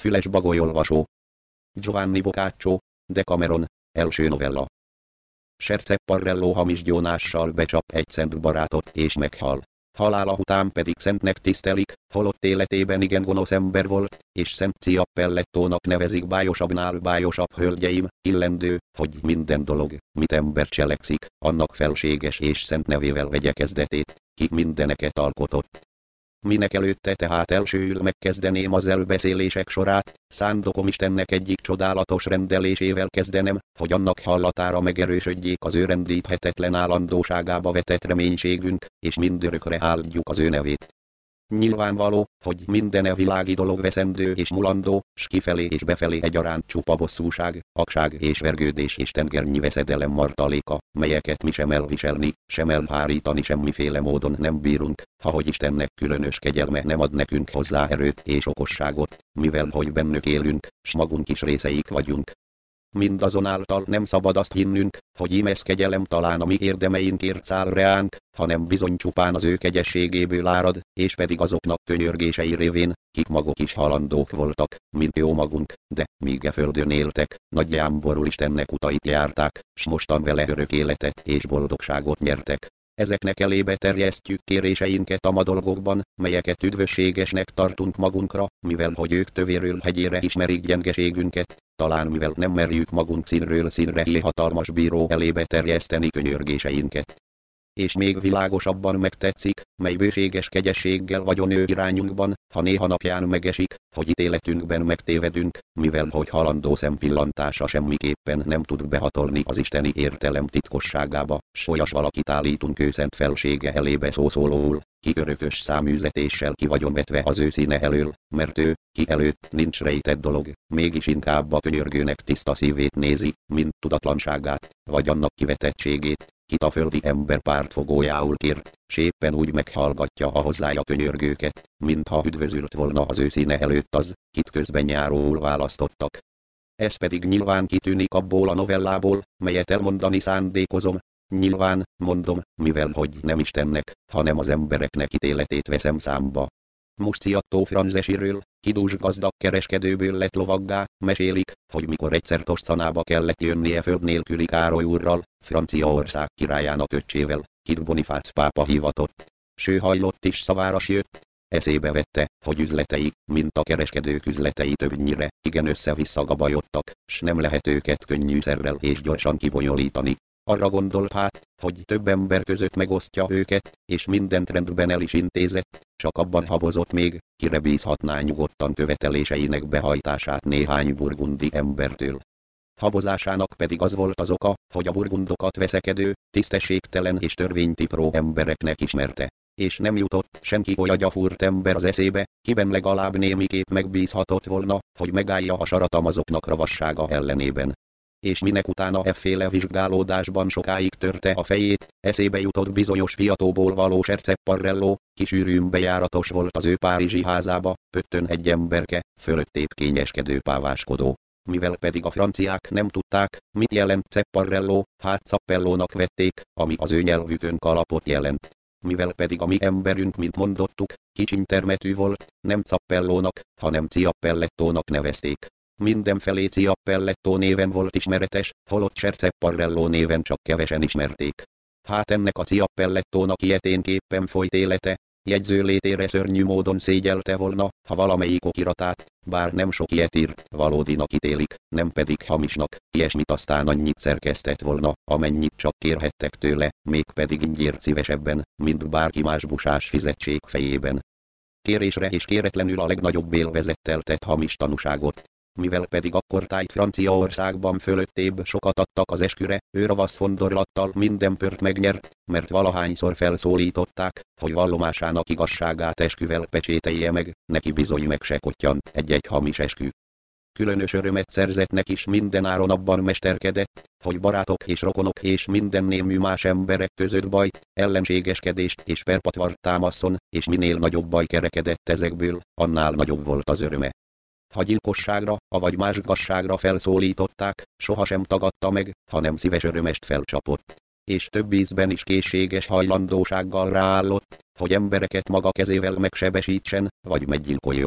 Füles bagolyolvasó. Giovanni Boccaccio, Decameron, első novella. Sercepparrello hamis gyónással becsap egy szent barátot és meghal. Halála után pedig szentnek tisztelik, holott életében igen gonosz ember volt, és Szent Ciappellettónak nevezik bájosabbnál bájosabb hölgyeim, illendő, hogy minden dolog, mit ember cselekszik, annak felséges és szent nevével vegye kezdetét, ki mindeneket alkotott. Minek előtte tehát elsőül megkezdeném az elbeszélések sorát, szándékom Istennek egyik csodálatos rendelésével kezdenem, hogy annak hallatára megerősödjék az ő rendíthetetlen állandóságába vetett reménységünk, és mindörökre áldjuk az ő nevét. Nyilvánvaló, hogy minden világi dolog veszendő és mulandó, s kifelé és befelé egyaránt csupa bosszúság, akság és vergődés és tengernyi veszedelem martaléka, melyeket mi sem elviselni, sem elhárítani semmiféle módon nem bírunk, hahogy Istennek különös kegyelme nem ad nekünk hozzá erőt és okosságot, mivel hogy bennük élünk, s magunk is részeik vagyunk. Mindazonáltal nem szabad azt hinnünk, hogy ímez kegyelem talán a mi érdemeinkért száll reánk, hanem bizony csupán az ő kegyességéből árad, és pedig azoknak könyörgései révén, kik maguk is halandók voltak, mint jó magunk, de míg e földön éltek, nagy jámborul Istennek utait járták, s mostan vele örök életet és boldogságot nyertek. Ezeknek elébe terjesztjük kéréseinket a ma dolgokban, melyeket üdvösségesnek tartunk magunkra, mivel hogy ők tövéről hegyére ismerik gyengeségünket, talán mivel nem merjük magunk színről színre hatalmas bíró elébe terjeszteni könyörgéseinket. És még világosabban megtetszik, mely bőséges kegyességgel vagyon ő irányunkban, ha néha napján megesik, hogy ítéletünkben megtévedünk, mivel hogy halandó szempillantása semmiképpen nem tud behatolni az isteni értelem titkosságába, s olyas valakit állítunk ő szent felsége elébe szószólóul, ki örökös száműzetéssel ki vagyon vetve az ő színe elől, mert ő, ki előtt nincs rejtett dolog, mégis inkább a könyörgőnek tiszta szívét nézi, mint tudatlanságát, vagy annak kivetettségét, kit a földi ember pártfogójául kért, s éppen úgy meghallgatja a hozzája könyörgőket, mintha üdvözült volna az ő színe előtt az, kit közben járóul választottak. Ez pedig nyilván kitűnik abból a novellából, melyet elmondani szándékozom. Nyilván, mondom, mivel hogy nem Istennek, hanem az embereknek ítéletét veszem számba. Musciatto Franzesiről, kidús gazdag kereskedőből lett lovaggá, mesélik, hogy mikor egyszer Toscanába kellett jönnie föld nélküli Károly úrral, Franciaország királyának öccsével, kit Bonifác pápa hivatott. S ő hajlott is szavára jött, eszébe vette, hogy üzletei, mint a kereskedők üzletei többnyire, igen össze-vissza gabajodtak, s nem lehet őket könnyűszerrel és gyorsan kibonyolítani. Arra gondolt hát, hogy több ember között megosztja őket, és mindent rendben el is intézett, csak abban habozott még, kire bízhatná nyugodtan követeléseinek behajtását néhány burgundi embertől. Habozásának pedig az volt az oka, hogy a burgundokat veszekedő, tisztességtelen és törvénytipró embereknek ismerte, és nem jutott senki olyan gyafúrt ember az eszébe, kiben legalább némiképp megbízhatott volna, hogy megállja a saratamazoknak ravassága ellenében. És minek utána efféle vizsgálódásban sokáig törte a fejét, eszébe jutott bizonyos fiatóból való Sercepparrello, kisűrűn bejáratos volt az ő párizsi házába, pöttön egy emberke, fölöttébb kényeskedő páváskodó. Mivel pedig a franciák nem tudták, mit jelent Cepparrello, hát Cappellónak vették, ami az ő nyelvükön kalapot jelent. Mivel pedig a mi emberünk, mint mondottuk, kicsiny termetű volt, nem Cappellónak, hanem Ciappellettónak nevezték. Mindenfelé Ciappellettó néven volt ismeretes, holott Sercepparrello néven csak kevesen ismerték. Hát ennek a Ciappellettónak ilyeténképpen folyt élete, jegyző létére szörnyű módon szégyelte volna, ha valamelyik okiratát, bár nem sok ilyet írt, valódinak ítélik, nem pedig hamisnak, ilyesmit aztán annyit szerkesztett volna, amennyit csak kérhettek tőle, mégpedig ingyért szívesebben, mint bárki más busás fizetség fejében. Kérésre és kéretlenül a legnagyobb élvezettel tett hamis tanúságot. Mivel pedig akkortájt Franciaországban fölöttébb sokat adtak az esküre, ő ravasz fondorlattal minden pört megnyert, mert valahányszor felszólították, hogy vallomásának igazságát esküvel pecsételje meg, neki bizony meg se kottyant egy-egy hamis eskü. Különös örömet szerzett is mindenáron abban mesterkedett, hogy barátok és rokonok és minden némű más emberek között bajt, ellenségeskedést és perpatvart támaszon, és minél nagyobb baj kerekedett ezekből, annál nagyobb volt az öröme. Ha gyilkosságra, avagy más gazságra felszólították, sohasem tagadta meg, hanem szíves örömest felcsapott. És több ízben is készséges hajlandósággal ráállott, hogy embereket maga kezével megsebesítsen, vagy meggyilkoljon.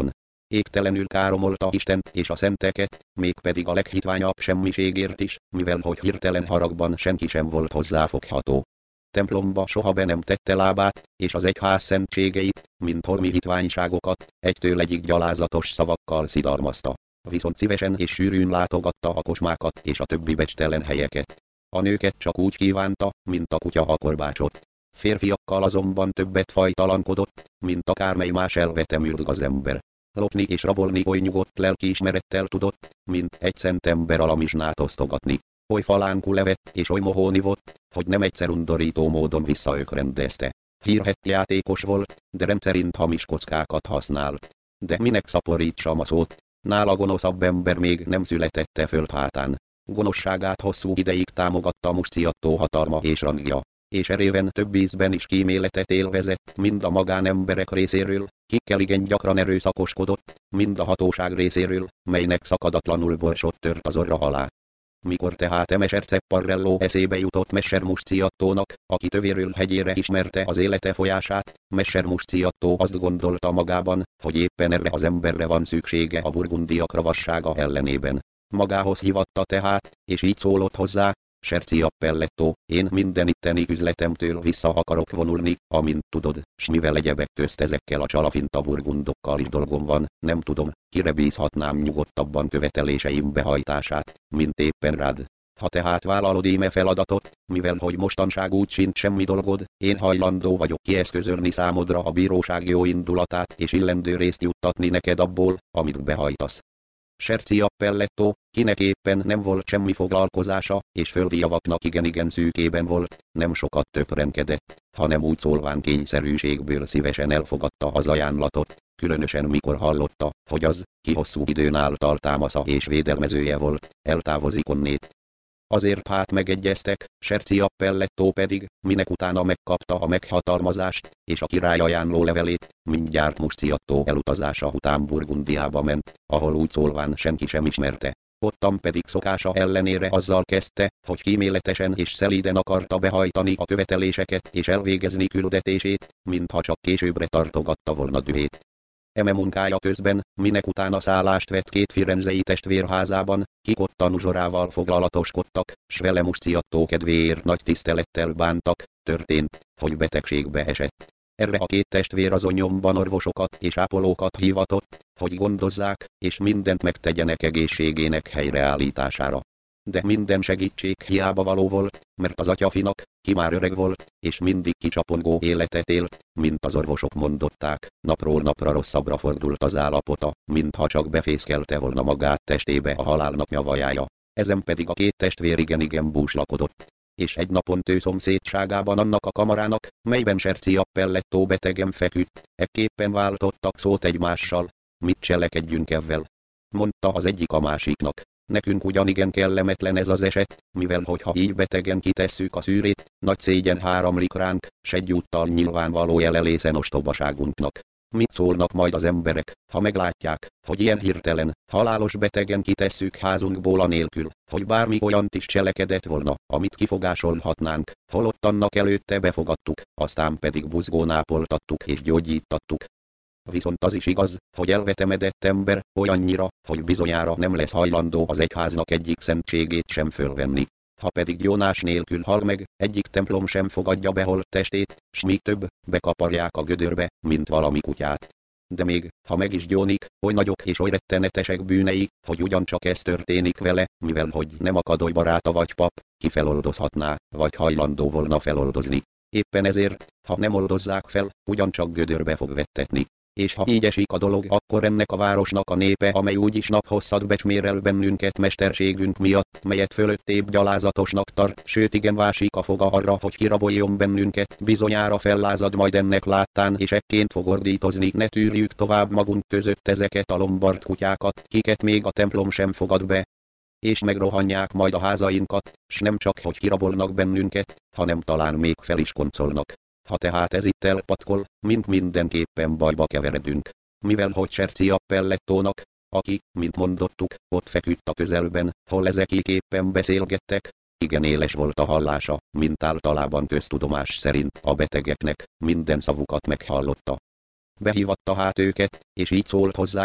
égtelenül káromolta Istent és a szenteket, mégpedig a leghitványabb semmiségért is, mivel hogy hirtelen haragban senki sem volt hozzáfogható. Templomba soha be nem tette lábát, és az egyház szentségeit, mint holmi hitványságokat, egytől egyig gyalázatos szavakkal szidalmazta. Viszont szívesen és sűrűn látogatta a kocsmákat és a többi becstelen helyeket. A nőket csak úgy kívánta, mint a kutya a korbácsot. Férfiakkal azonban többet fajtalankodott, mint akármely más elvetemült gazember. Lopni és rabolni oly nyugodt lelkiismerettel tudott, mint egy szent ember alamizsnát osztogatni. Oly falánkú levett és oly mohón ivott, hogy nem egyszer undorító módon visszaökrendezte. Hírhedt játékos volt, de rendszerint hamis kockákat használt. De minek szaporítsam a szót? Nála gonoszabb ember még nem születette földhátán. Gonoszságát hosszú ideig támogatta Musziattó hatalma és rangja, és eréven több ízben is kíméletet élvezett, mind a magánemberek részéről, kikkel igen gyakran erőszakoskodott, mind a hatóság részéről, melynek szakadatlanul borsot tört az orra alá. Mikor tehát Messer Cepparrello eszébe jutott Messer Musziattónak, aki tövéről hegyére ismerte az élete folyását, Messer Musziattó azt gondolta magában, hogy éppen erre az emberre van szüksége a burgundiak ravassága ellenében. Magához hívatta tehát, és így szólott hozzá: Serciappelletto, én minden itteni üzletemtől vissza akarok vonulni, amint tudod, s mivel egyebek közt ezekkel a csalafinta burgundokkal is dolgom van, nem tudom, kire bízhatnám nyugodtabban követeléseim behajtását, mint éppen rád. Ha tehát vállalod íme feladatot, mivel hogy mostanság úgy sincs semmi dolgod, én hajlandó vagyok kieszközölni számodra a bíróság jó indulatát és illendő részt juttatni neked abból, amit behajtasz. Serciappelletto, kinek éppen nem volt semmi foglalkozása, és földi javaknak igen szűkében volt, nem sokat töprengedett, hanem úgy szólván kényszerűségből szívesen elfogadta az ajánlatot, különösen mikor hallotta, hogy az, ki hosszú időn által támasza és védelmezője volt, eltávozik onnét. Azért hát megegyeztek, Serciappelletto pedig, minek utána megkapta a meghatalmazást, és a király ajánló levelét, mindjárt Musziattó elutazása után Burgundiába ment, ahol úgy szólván senki sem ismerte. Ottan pedig szokása ellenére azzal kezdte, hogy kíméletesen és szelíden akarta behajtani a követeléseket és elvégezni küldetését, mintha csak későbbre tartogatta volna dühét. Eme munkája közben, minek utána szállást vett két firenzei testvérházában, kik ottan uzsorával foglalatoskodtak, s vele Musziattó kedvéért nagy tisztelettel bántak, történt, hogy betegségbe esett. Erre a két testvér azon nyomban orvosokat és ápolókat hívatott, hogy gondozzák, és mindent megtegyenek egészségének helyreállítására. De minden segítség hiába való volt, mert az atyafinak, ki már öreg volt, és mindig kicsapongó életet élt, mint az orvosok mondották, napról napra rosszabbra fordult az állapota, mintha csak befészkelte volna magát testébe a halálnak nyavajája. Ezen pedig a két testvér igen búslakodott. És egy napon szomszédságában annak a kamarának, melyben Serciappelletto betegen feküdt, ekképpen váltottak szót egymással. Mit cselekedjünk evvel? Mondta az egyik a másiknak. Nekünk ugyanigen kellemetlen ez az eset, mivel hogyha így betegen kitesszük a szűrét, nagy szégyen háramlik ránk, s egyúttal nyilvánvaló jelelészen ostobaságunknak. Mit szólnak majd az emberek, ha meglátják, hogy ilyen hirtelen, halálos betegen kitesszük házunkból anélkül, hogy bármi olyant is cselekedett volna, amit kifogásolhatnánk, holott annak előtte befogadtuk, aztán pedig buzgón ápoltattuk és gyógyítattuk. Viszont az is igaz, hogy elvetemedett ember olyannyira, hogy bizonyára nem lesz hajlandó az egyháznak egyik szentségét sem fölvenni. Ha pedig gyónás nélkül hal meg, egyik templom sem fogadja be holt testét, s még több, bekaparják a gödörbe, mint valami kutyát. De még, ha meg is gyónik, oly nagyok és oly rettenetesek bűnei, hogy ugyancsak ez történik vele, mivel hogy nem akadoly baráta vagy pap, ki feloldozhatná, vagy hajlandó volna feloldozni. Éppen ezért, ha nem oldozzák fel, ugyancsak gödörbe fog vettetni. És ha így esik a dolog, akkor ennek a városnak a népe, amely úgyis naphosszat becsmérel bennünket mesterségünk miatt, melyet fölöttébb gyalázatosnak tart, sőt igen vásik a foga arra, hogy kiraboljon bennünket, bizonyára fellázad majd ennek láttán, és ekként fog ordítozni, ne tűrjük tovább magunk között ezeket a lombard kutyákat, kiket még a templom sem fogad be. És megrohanják majd a házainkat, s nem csak hogy kirabolnak bennünket, hanem talán még fel is koncolnak. Ha tehát ez itt elpatkol, mint mindenképpen bajba keveredünk. Mivel hogy Serciappellettónak, aki, mint mondottuk, ott feküdt a közelben, hol ezekik éppen beszélgettek, igen éles volt a hallása, mint általában köztudomás szerint a betegeknek, minden szavukat meghallotta. Behívatta hát őket, és így szólt hozzájuk: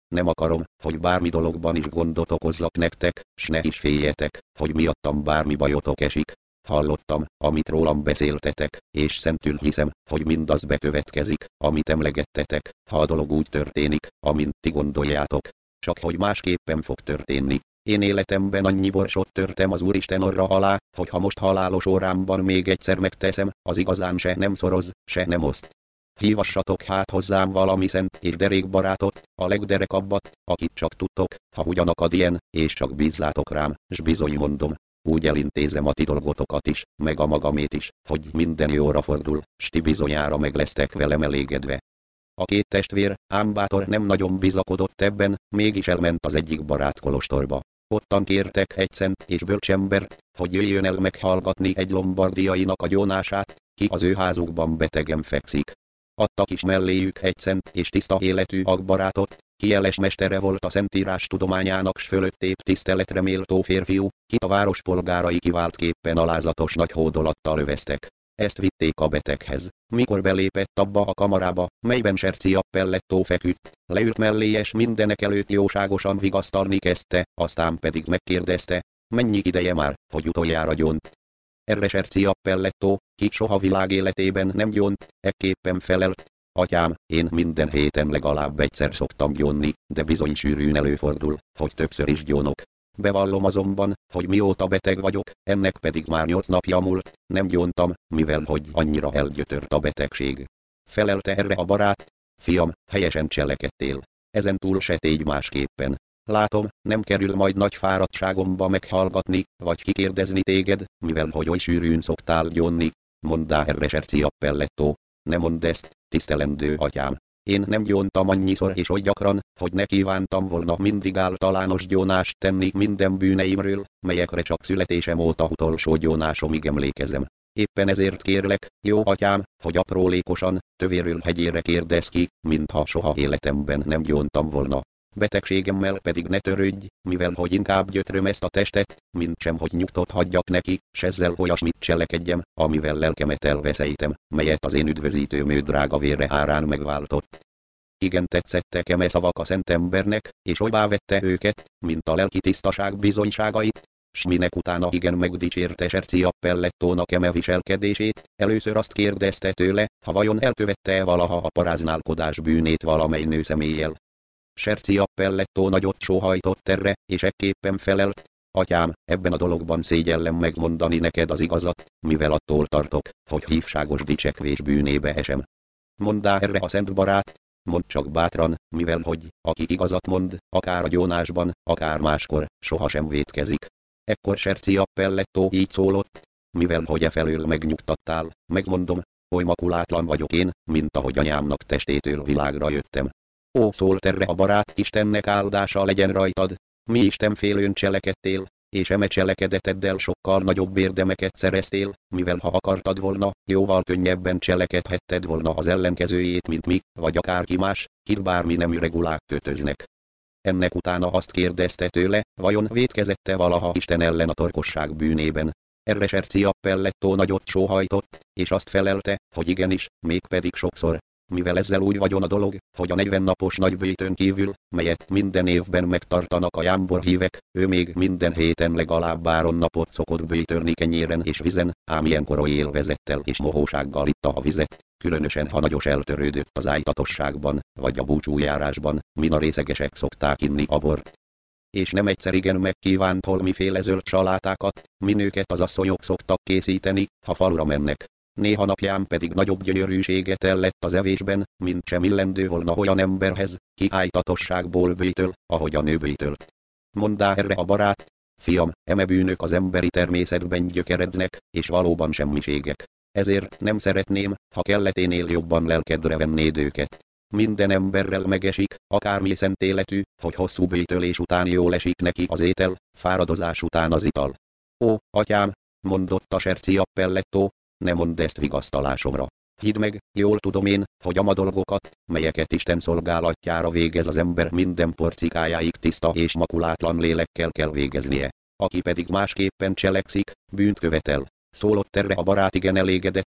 nem akarom, hogy bármi dologban is gondot okozzak nektek, s ne is féljetek, hogy miattam bármi bajotok esik. Hallottam, amit rólam beszéltetek, és szentül hiszem, hogy mindaz bekövetkezik, amit emlegettetek, ha a dolog úgy történik, amint ti gondoljátok. Csak hogy másképpen fog történni. Én életemben annyi borsot törtem az Úristen orra alá, hogy ha most halálos órámban még egyszer megteszem, az igazán se nem szoroz, se nem oszt. Hívassatok hát hozzám valami szent és derék barátot, a legderekabbat, akit csak tudtok, ha ugyanakad ilyen, és csak bízzátok rám, s bizony mondom, úgy elintézem a ti dolgotokat is, meg a magamét is, hogy minden jóra fordul, s ti bizonyára meg lesztek velem elégedve. A két testvér, ám bátor nem nagyon bizakodott ebben, mégis elment az egyik barát kolostorba. Ottan kértek egy szent és bölcsembert, hogy jöjjön el meghallgatni egy lombardiainak a gyónását, ki az ő házukban betegen fekszik. Adtak is melléjük egy szent és tiszta életű agbarátot, ki jeles mestere volt a szentírás tudományának s fölöttébb tiszteletre méltó férfiú, kit a város polgárai kiváltképpen alázatos nagy hódolattal öveztek. Ezt vitték a beteghez. Mikor belépett abba a kamarába, melyben Serci Appellettó feküdt, leült melléje s mindenek előtt jóságosan vigasztalni kezdte, aztán pedig megkérdezte, mennyi ideje már, hogy utoljára gyónt. Erre Serci Appellettó, ki soha világéletében nem gyónt, ekképpen felelt, atyám, én minden héten legalább egyszer szoktam gyónni, de bizony sűrűn előfordul, hogy többször is gyónok. Bevallom azonban, hogy mióta beteg vagyok, ennek pedig már 8 napja múlt, nem gyóntam, mivel hogy annyira elgyötört a betegség. Felelte erre a barát, fiam, helyesen cselekedtél. Ezen túl se tégy másképpen. Látom, nem kerül majd nagy fáradtságomba meghallgatni, vagy kikérdezni téged, mivel hogy oly sűrűn szoktál gyónni. Monddá erre Serci Appellettó, ne mondd ezt, tisztelendő atyám. Én nem gyóntam annyiszor és oly gyakran, hogy ne kívántam volna mindig általános gyónást tenni minden bűneimről, melyekre csak születésem óta utolsó gyónásomig emlékezem. Éppen ezért kérlek, jó atyám, hogy aprólékosan, tövéről hegyére kérdezz ki, mintha soha életemben nem gyóntam volna. Betegségemmel pedig ne törődj, mivel hogy inkább gyötröm ezt a testet, mint sem hogy nyugtot hagyjak neki, s ezzel olyasmit cselekedjem, amivel lelkemet elveszejtem, melyet az én üdvözítőm ő drága vére árán megváltott. Igen tetszettek eme szavak a szent embernek, és olybá vette őket, mint a lelki tisztaság bizonyságait, s minek utána igen megdicsérte Serci Appellettónak eme viselkedését, először azt kérdezte tőle, ha vajon elkövette valaha a paráználkodás bűnét valamely nő személlyel. Serci Appellettó nagyot sóhajtott erre, és ekképpen felelt, atyám, ebben a dologban szégyellem megmondani neked az igazat, mivel attól tartok, hogy hívságos dicsekvés bűnébe esem. Monddá erre a szent barát, mondd csak bátran, mivel hogy, aki igazat mond, akár a gyónásban, akár máskor, sohasem vétkezik. Ekkor Serci Appellettó így szólott, mivel hogy e felől megnyugtattál, megmondom, oly makulátlan vagyok én, mint ahogy anyámnak testétől világra jöttem. Ó, szólt erre a barát, Istennek áldása legyen rajtad, mi istenfélőn cselekedtél, és eme cselekedeteddel sokkal nagyobb érdemeket szereztél, mivel ha akartad volna, jóval könnyebben cselekedhetted volna az ellenkezőjét, mint mi, vagy akárki más, kit bármi nemű regulák kötöznek. Ennek utána azt kérdezte tőle, vajon vétkezette valaha Isten ellen a torkosság bűnében. Erre Serci Appellettó nagyot sóhajtott, és azt felelte, hogy igenis, mégpedig sokszor. Mivel ezzel úgy vagyon a dolog, hogy a 40 napos nagyböjtön kívül, melyet minden évben megtartanak a jámbor hívek, ő még minden héten legalább Áron napot szokott böjtölni kenyéren és vizen, ám ilyenkor oly élvezettel és mohósággal itta a vizet, különösen ha nagyos eltörődött az ájtatosságban, vagy a búcsújárásban, min a részegesek szokták inni a bort. És nem egyszer igen megkívánt holmiféle zöld salátákat, min őket az asszonyok szoktak készíteni, ha falura mennek. Néha napján pedig nagyobb gyönyörűséget ellett az evésben, mint sem illendő volna olyan emberhez, ki ájtatosságból böjtöl, ahogy a nő böjtölt. Monddá erre a barát, fiam, eme bűnök az emberi természetben gyökeredznek, és valóban semmiségek. Ezért nem szeretném, ha kelleténél jobban lelkedre vennéd őket. Minden emberrel megesik, akármi szent életű, hogy hosszú böjtölés után jól esik neki az étel, fáradozás után az ital. Ó, atyám, mondotta Serci Appellettó, ne mondd ezt vigasztalásomra. Hidd meg, jól tudom én, hogy ama dolgokat, melyeket Isten szolgálatjára végez az ember minden porcikájáig tiszta és makulátlan lélekkel kell végeznie. Aki pedig másképpen cselekszik, bűnt követel. Szólott erre a barát igen elégedetten,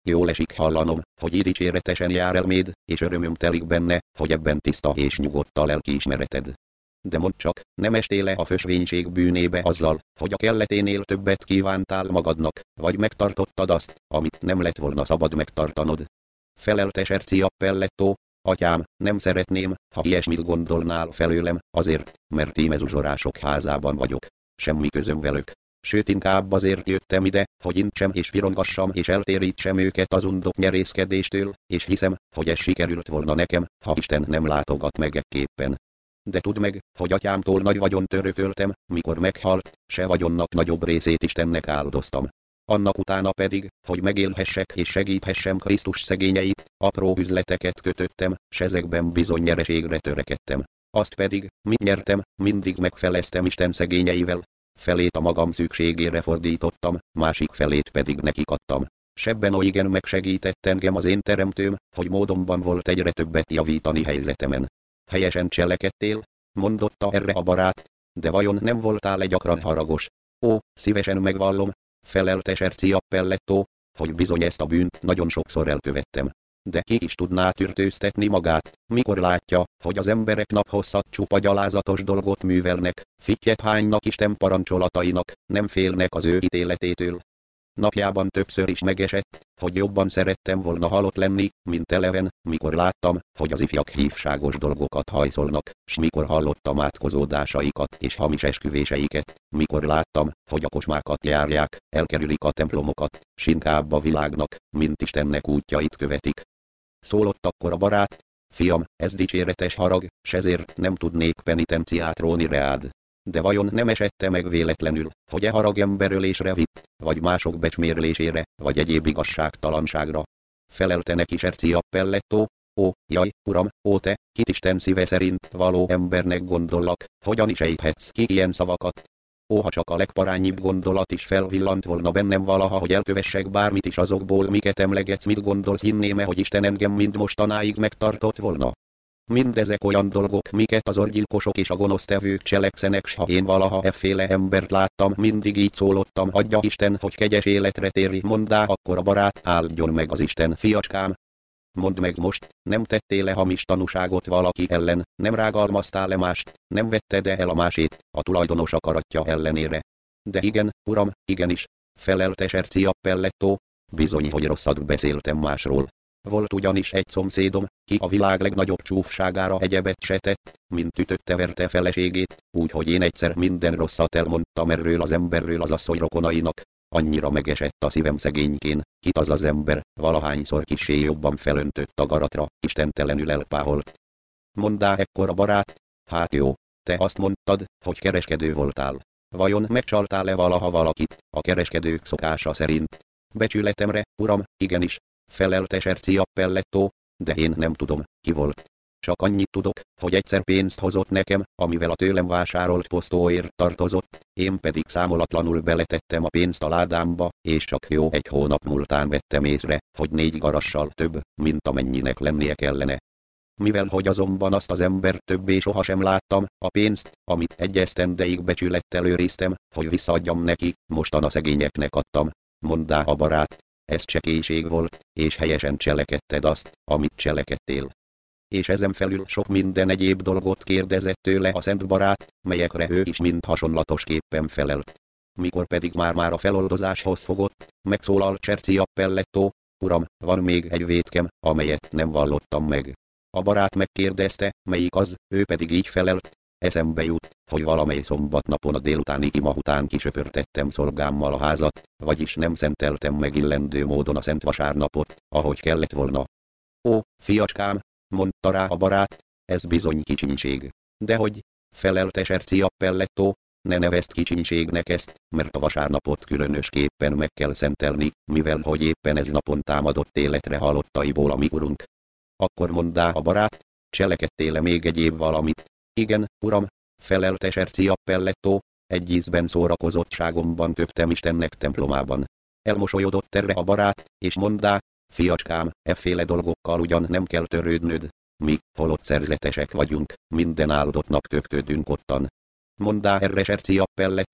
Jól esik hallanom, hogy így dicséretesen jár elméd, és örömöm telik benne, hogy ebben tiszta és nyugodt a lelkiismereted. De mondd csak, nem estél-e a fösvénység bűnébe azzal, hogy a kelleténél többet kívántál magadnak, vagy megtartottad azt, amit nem lett volna szabad megtartanod? Felelte Serci Appelletto: atyám, nem szeretném, ha ilyesmit gondolnál felőlem, azért, mert íme zsuzsorások házában vagyok. Semmi közöm velük. Sőt, inkább azért jöttem ide, hogy intsem és virongassam és eltérítsem őket az undok nyerészkedéstől, és hiszem, hogy ez sikerült volna nekem, ha Isten nem látogat meg ekképpen. De tudd meg, hogy atyámtól nagy vagyont örököltem, mikor meghalt, se vagyonnak nagyobb részét Istennek áldoztam. Annak utána pedig, hogy megélhessek és segíthessem Krisztus szegényeit, apró üzleteket kötöttem, s ezekben bizony nyereségre törekedtem. Azt pedig, mit nyertem, mindig megfeleztem Isten szegényeivel. Felét a magam szükségére fordítottam, másik felét pedig nekik adtam. Sebben oigen megsegített engem az én teremtőm, hogy módomban volt egyre többet javítani helyzetemen. Helyesen cselekedtél? Mondotta erre a barát. De vajon nem voltál-e gyakran haragos? Ó, szívesen megvallom, felelte Serci Appelletto, hogy bizony ezt a bűnt nagyon sokszor elkövettem. De ki is tudná tűrtőztetni magát, mikor látja, hogy az emberek naphosszat csupa gyalázatos dolgot művelnek, fittyet hánynak Isten parancsolatainak, nem félnek az ő ítéletétől. Napjában többször is megesett, hogy jobban szerettem volna halott lenni, mint eleven, mikor láttam, hogy az ifjak hívságos dolgokat hajszolnak, s mikor hallottam átkozódásaikat és hamis esküvéseiket, mikor láttam, hogy a kocsmákat járják, elkerülik a templomokat, s inkább a világnak, mint Istennek útjait követik. Szólott akkor a barát: fiam, ez dicséretes harag, s ezért nem tudnék penitenciát róni reád. De vajon nem esette meg véletlenül, hogy e harag emberölésre vitt, vagy mások becsmérlésére, vagy egyéb igazságtalanságra? Felelte neki Serci Appelletto: ó, jaj, uram, ó te, kit Isten szíve szerint való embernek gondollak, hogyan is ejthetsz ki ilyen szavakat? Ó, ha csak a legparányibb gondolat is felvillant volna bennem valaha, hogy elkövessek bármit is azokból, miket emlegetsz, mit gondolsz, hinném-e, hogy Isten engem mind mostanáig megtartott volna? Mindezek olyan dolgok, miket az orgyilkosok és a gonosztevők cselekszenek, s ha én valaha efféle embert láttam, mindig így szólottam: adja Isten, hogy kegyes életre térj. Monddá akkor a barát: áldjon meg az Isten, fiacskám. Mondd meg most, nem tettél-e hamis tanúságot valaki ellen, nem rágalmaztál-e mást, nem vetted-e el a másét, a tulajdonos akaratja ellenére? De igen, uram, igenis, felelte Serci Appelletto, bizony, hogy rosszat beszéltem másról. Volt ugyanis egy szomszédom, ki a világ legnagyobb csúfságára egyebet se tett, mint ütötte-verte feleségét, úgyhogy én egyszer minden rosszat elmondtam erről az emberről az asszony rokonainak. Annyira megesett a szívem szegénykén, kit az az ember, valahányszor kissé jobban felöntött a garatra, istentelenül elpáholt. Monddá ekkor a barát: hát jó, te azt mondtad, hogy kereskedő voltál. Vajon megcsaltál-e valaha valakit, a kereskedők szokása szerint? Becsületemre, uram, igenis, felelte Serci Appelletto, de én nem tudom, ki volt. Csak annyit tudok, hogy egyszer pénzt hozott nekem, amivel a tőlem vásárolt posztóért tartozott, én pedig számolatlanul beletettem a pénzt a ládámba, és csak jó egy hónap múltán vettem észre, hogy 4 garassal több, mint amennyinek lennie kellene. Mivel hogy azonban azt az embert többé sohasem láttam, a pénzt, amit egy esztendeig becsülettel őriztem, hogy visszaadjam neki, mostan a szegényeknek adtam. Monddá a barát: ez csekélység volt, és helyesen cselekedted azt, amit cselekedtél. És ezen felül sok minden egyéb dolgot kérdezett tőle a szent barát, melyekre ő is mind hasonlatosképpen felelt. Mikor pedig már a feloldozáshoz fogott, megszólalt Serci Appelletto: uram, van még egy vétkem, amelyet nem vallottam meg. A barát megkérdezte, melyik az, ő pedig így felelt: eszembe jut, hogy valamely szombatnapon a délutáni ima után kisöpörtettem szolgámmal a házat, vagyis nem szenteltem meg illendő módon a szent vasárnapot, ahogy kellett volna. Ó, fiacskám, mondta rá a barát, ez bizony kicsinyiség. Dehogy, felelte Serci Appelletto, ne nevezd kicsinységnek ezt, mert a vasárnapot különösképpen meg kell szentelni, mivel hogy éppen ez napon támadott életre halottaiból a mi urunk. Akkor monddá a barát: cselekedtél-e még egyéb valamit? Igen, uram, felelte Serci Appelletto, egy ízben szórakozottságomban köptem Istennek templomában. Elmosolyodott erre a barát, és monddá: fiacskám, efféle dolgokkal ugyan nem kell törődnöd. Mi, holott szerzetesek vagyunk, minden áldottnak köpködünk ottan. Monddá erre Serci Appelletto: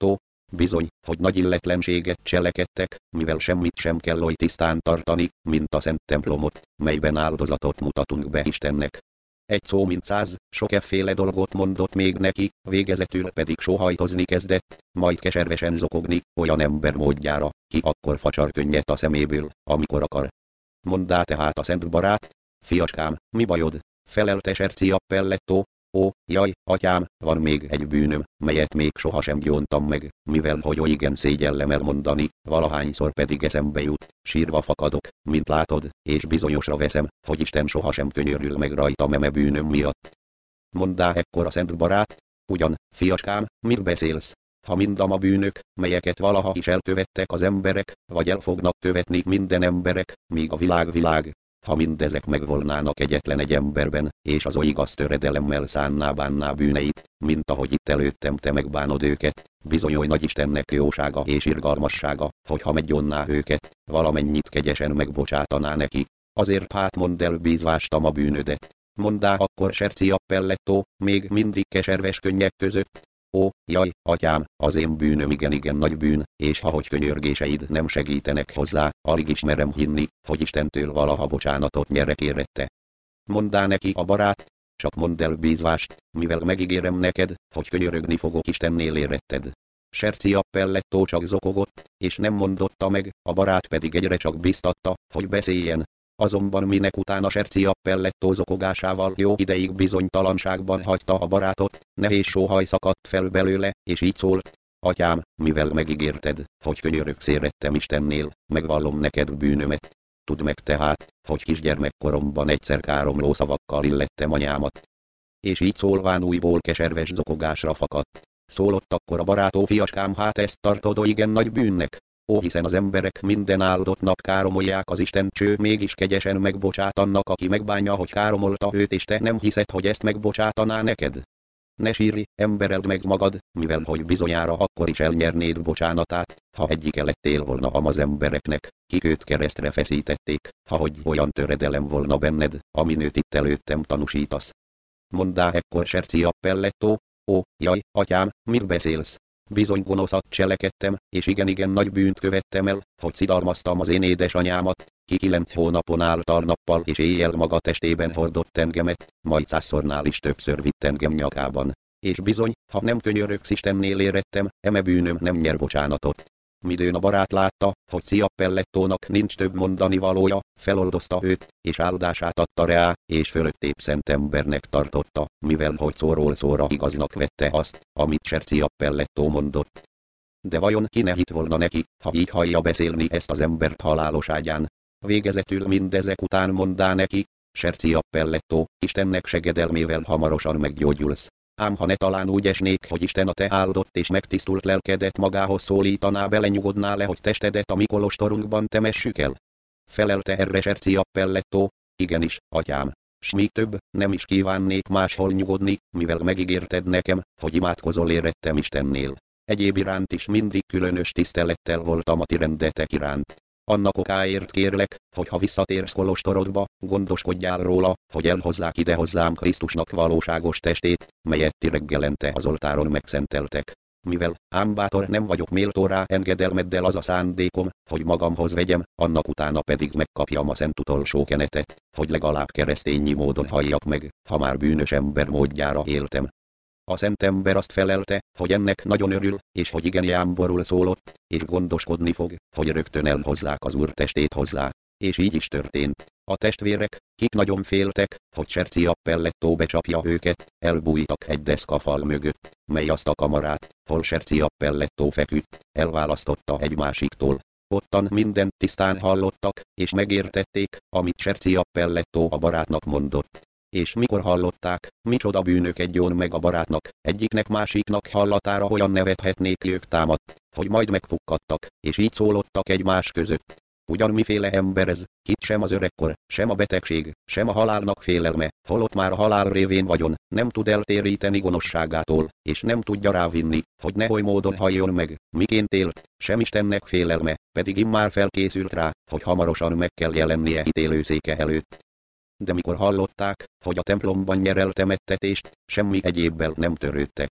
Bizony, hogy nagy illetlenséget cselekedtek, mivel semmit sem kell oly tisztán tartani, mint a szent templomot, melyben áldozatot mutatunk be Istennek. Egy szó mint 100, sok efféle dolgot mondott még neki, végezetül pedig sóhajtozni kezdett, majd keservesen zokogni, olyan ember módjára, ki akkor facsar könnyet a szeméből, amikor akar. Monddá tehát a szent barát: fiacskám, mi bajod? Felelte Serciappelletto: ó, jaj, atyám, van még egy bűnöm, melyet még sohasem gyóntam meg, mivel hogy igen szégyellem elmondani, valahányszor pedig eszembe jut, sírva fakadok, mint látod, és bizonyosra veszem, hogy Isten sohasem könyörül meg rajtam eme bűnöm miatt. Monddá ekkor a szent barát: ugyan, fiacskám, mit beszélsz? Ha mindam a bűnök, melyeket valaha is elkövettek az emberek, vagy el fognak követni minden emberek, míg a világ, ha mindezek megvolnának egyetlen egy emberben, és az oly igaz töredelemmel bánná bűneit, mint ahogy itt előttem te megbánod őket, bizony oly nagy Istennek jósága és irgalmassága, hogy ha meggyónná őket, valamennyit kegyesen megbocsátaná neki. Azért hát mondd el, bízvástam a bűnödet. Monddá akkor Serciappelletto, még mindig keserves könnyek között: ó, jaj, atyám, az én bűnöm igen nagy bűn, és ha hogy könyörgéseid nem segítenek hozzá, alig is merem hinni, hogy Istentől valaha bocsánatot nyerek érette. Monddá neki a barát: csak mondd el bízvást, mivel megígérem neked, hogy könyörögni fogok Istennél éretted. Serciappelletto csak zokogott, és nem mondotta meg, a barát pedig egyre csak biztatta, hogy beszéljen. Azonban minek utána Serciappelletto zokogásával jó ideig bizonytalanságban hagyta a barátot, nehéz sóhaj szakadt fel belőle, és így szólt: atyám, mivel megígérted, hogy könyörögsz érettem Istennél, megvallom neked bűnömet. Tudd meg tehát, hogy kisgyermekkoromban egyszer káromló szavakkal illettem anyámat. És így szólván újból keserves zokogásra fakadt. Szólott akkor a barát: ó fiacskám, hát ezt tartod igen nagy bűnnek? Ó, hiszen az emberek minden áldott nap káromolják az Isten, cső mégis kegyesen megbocsát annak, aki megbánja, hogy káromolta őt, és te nem hiszed, hogy ezt megbocsátaná neked? Ne sírj, embereld meg magad, mivel hogy bizonyára akkor is elnyernéd bocsánatát, ha egyike lettél volna az embereknek, kik őt keresztre feszítették, ha hogy olyan töredelem volna benned, aminőt itt előttem tanúsítasz. Monddá ekkor Serciappelletto: ó, jaj, atyám, mit beszélsz? Bizony gonoszat cselekedtem, és igen nagy bűnt követtem el, hogy szidalmaztam az én édesanyámat, ki 9 hónapon által nappal és éjjel maga testében hordott engemet, majd 100-szornál is többször vitt engem nyakában. És bizony, ha nem könyörögsz Istennél érettem, eme bűnöm nem nyer bocsánatot. Midőn a barát látta, hogy Ciappellettónak nincs több mondani valója, feloldozta őt, és áldását adta rá, és fölöttébb szent embernek tartotta, mivel hogy szóról szóra igaznak vette azt, amit Serciappelletto mondott. De vajon ki ne hitt volna neki, ha így hallja beszélni ezt az embert halálos ágyán? Végezetül mindezek után mondá neki: Serciappelletto, Istennek segedelmével hamarosan meggyógyulsz. Ám ha ne talán úgy esnék, hogy Isten a te áldott és megtisztult lelkedet magához szólítaná, belenyugodnál le, hogy testedet a mi kolostorunkban temessük el? Felelte erre Serciappelletto: igenis, atyám. S még több, nem is kívánnék máshol nyugodni, mivel megígérted nekem, hogy imádkozol érettem Istennél. Egyéb iránt is mindig különös tisztelettel voltam a ti rendetek iránt. Annak okáért kérlek, hogy ha visszatérsz kolostorodba, gondoskodjál róla, hogy elhozzák ide hozzám Krisztusnak valóságos testét, melyet ti reggelente az oltáron megszenteltek. Mivel, ám bátor nem vagyok méltó rá engedelmeddel az a szándékom, hogy magamhoz vegyem, annak utána pedig megkapjam a szent utolsó kenetet, hogy legalább keresztényi módon halljak meg, ha már bűnös ember módjára éltem. A szent ember azt felelte, hogy ennek nagyon örül, és hogy igen jámborul szólott, és gondoskodni fog, hogy rögtön elhozzák az Úr testét hozzá. És így is történt. A testvérek, kik nagyon féltek, hogy Serciappelletto becsapja őket, elbújtak egy deszkafal mögött, mely azt a kamarát, hol Serciappelletto feküdt, elválasztotta egy másiktól. Ottan mindent tisztán hallottak, és megértették, amit Serciappelletto a barátnak mondott. És mikor hallották, micsoda bűnöket gyón meg a barátnak, egyiknek másiknak hallatára olyan nevethetnék ők támadt, hogy majd megpukkadtak, és így szólottak egymás között: ugyan miféle ember ez, kit sem az öregkor, sem a betegség, sem a halálnak félelme, holott már a halál révén vagyon, nem tud eltéríteni gonoszságától, és nem tudja rávinni, hogy nehogy módon halljon meg, miként élt, sem Istennek félelme, pedig immár felkészült rá, hogy hamarosan meg kell jelennie ítélőszéke előtt. De mikor hallották, hogy a templomban nyer el temettetést, semmi egyébbel nem törődtek.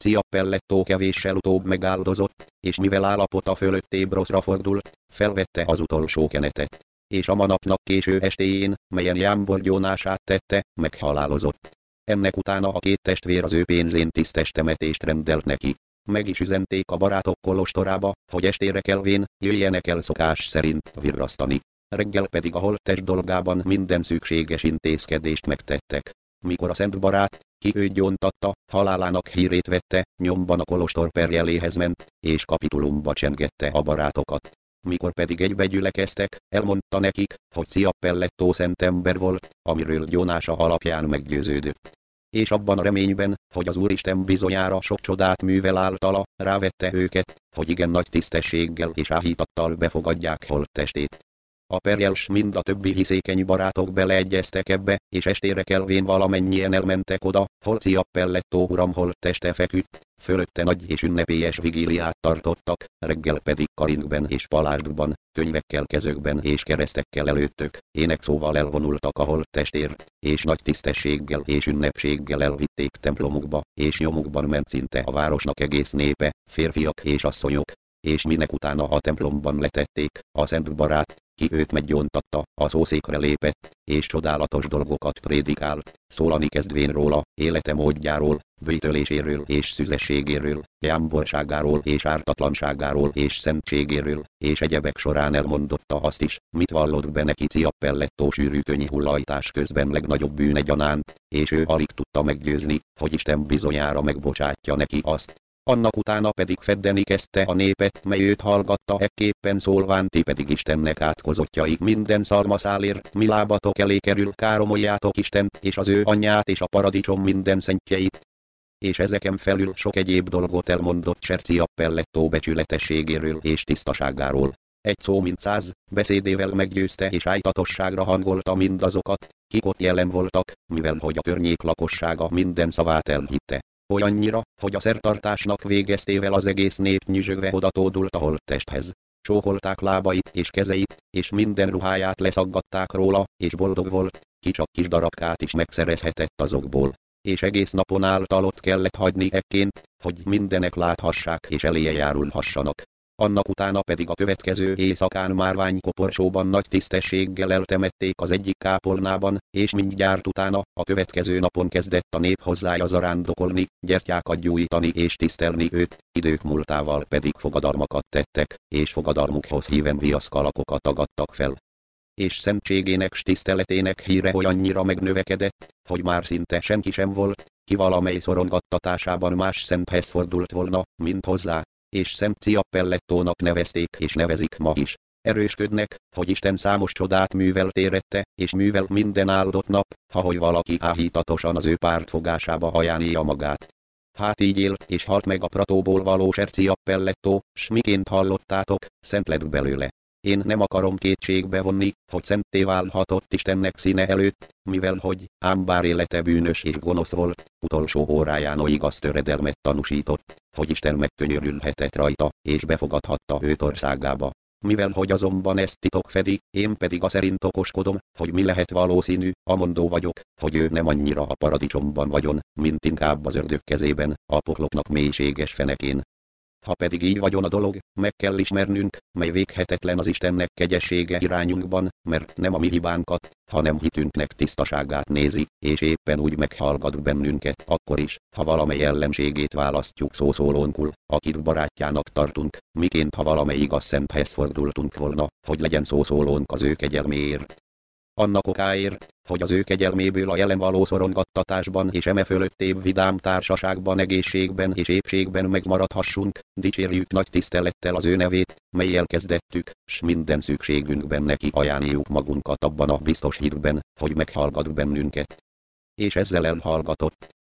Ciappellettó kevéssel utóbb megáldozott, és mivel állapota fölöttébb rosszra fordult, felvette az utolsó kenetet. És a manapnak késő estéjén, melyen Jámbor gyónását tette, meghalálozott. Ennek utána a két testvér az ő pénzén tisztes temetést rendelt neki. Meg is üzenték a barátok kolostorába, hogy estére kelvén jöjjenek el szokás szerint virrasztani. Reggel pedig a holttest dolgában minden szükséges intézkedést megtettek. Mikor a szent barát, ki őt gyóntatta, halálának hírét vette, nyomban a kolostor perjeléhez ment, és kapitulumba csengette a barátokat. Mikor pedig egybe gyülekeztek, elmondta nekik, hogy Ciappellettó szent ember volt, amiről gyónása alapján meggyőződött. És abban a reményben, hogy az Úristen bizonyára sok csodát művel általa, rávette őket, hogy igen nagy tisztességgel és áhítattal befogadják holttestét. A perjels mind a többi hiszékeny barátok beleegyeztek ebbe, és estére kelvén valamennyien elmentek oda, hol Ciappellettó uram holtteste feküdt, fölötte nagy és ünnepélyes vigíliát tartottak, reggel pedig karinkben és palástban, könyvekkel kezükben és keresztekkel előttök, énekszóval elvonultak a holttestért, és nagy tisztességgel és ünnepséggel elvitték templomukba, és nyomukban ment szinte a városnak egész népe, férfiak és asszonyok. És minek utána a templomban letették, a szent barát, ki őt meggyóntatta, a szószékre lépett, és csodálatos dolgokat prédikált, szólani kezdvén róla, élete módjáról, bűtöléséről és szüzességéről, jámborságáról és ártatlanságáról és szentségéről, és egyebek során elmondotta azt is, mit vallott be neki Ciappellettó sűrű könyhullajtás közben legnagyobb bűne gyanánt, és ő alig tudta meggyőzni, hogy Isten bizonyára megbocsátja neki azt. Annak utána pedig feddeni kezdte a népet, mely őt hallgatta ekképpen szólván, ti pedig Istennek átkozottjaik minden szalmaszálért, mi lábatok elé kerül, káromoljátok Istent és az ő anyját és a paradicsom minden szentjeit. És ezeken felül sok egyéb dolgot elmondott Ciappellettó becsületességéről és tisztaságáról. Egy szó mint 100, beszédével meggyőzte és ájtatosságra hangolta mindazokat, kik ott jelen voltak, mivel hogy a környék lakossága minden szavát elhitte. Olyannyira, hogy a szertartásnak végeztével az egész nép nyüzsögve odatódult a holttesthez. Csókolták lábait és kezeit, és minden ruháját leszaggatták róla, és boldog volt, ki csak kis darabkát is megszerezhetett azokból. És egész napon által ott kellett hagyni ekként, hogy mindenek láthassák és eléje járulhassanak. Annak utána pedig a következő éjszakán márványkoporsóban nagy tisztességgel eltemették az egyik kápolnában, és mindjárt utána, a következő napon kezdett a nép hozzája zarándokolni, gyertyákat gyújtani és tisztelni őt, idők múltával pedig fogadalmakat tettek, és fogadalmukhoz híven viaszkalakokat agattak fel. És szentségének s tiszteletének híre olyannyira megnövekedett, hogy már szinte senki sem volt, ki valamely szorongattatásában más szenthez fordult volna, mint hozzá. És Szent Ciappellettónak nevezték és nevezik ma is. Erősködnek, hogy Isten számos csodát művelt érette, és művel minden áldott nap, ha hogy valaki áhítatosan az ő pártfogásába ajánlja magát. Hát így élt és halt meg a Pratóból való Ciappellettó, s miként hallottátok, szent lett belőle. Én nem akarom kétségbe vonni, hogy szentté válhatott Istennek színe előtt, mivel hogy, ám bár élete bűnös és gonosz volt, utolsó óráján olyig azt töredelmet tanúsított, hogy Isten megkönyörülhetett rajta, és befogadhatta őt országába. Mivel hogy azonban ezt titok fedi, én pedig aszerint okoskodom, hogy mi lehet valószínű, amondó vagyok, hogy ő nem annyira a paradicsomban vagyon, mint inkább az ördög kezében, a pokloknak mélységes fenekén. Ha pedig így vagyon a dolog, meg kell ismernünk, mely véghetetlen az Istennek kegyessége irányunkban, mert nem a mi hibánkat, hanem hitünknek tisztaságát nézi, és éppen úgy meghallgat bennünket, akkor is, ha valamely ellenségét választjuk szószólónkul, akit barátjának tartunk, miként ha valamely igaz szenthez fordultunk volna, hogy legyen szószólónk az ő kegyelméért. Annak okáért, hogy az ő kegyelméből a jelen való szorongattatásban és eme fölöttébb vidám társaságban, egészségben és épségben megmaradhassunk, dicsérjük nagy tisztelettel az ő nevét, mellyel kezdettük, s minden szükségünkben neki ajánljuk magunkat abban a biztos hitben, hogy meghallgat bennünket. És ezzel elhallgatott,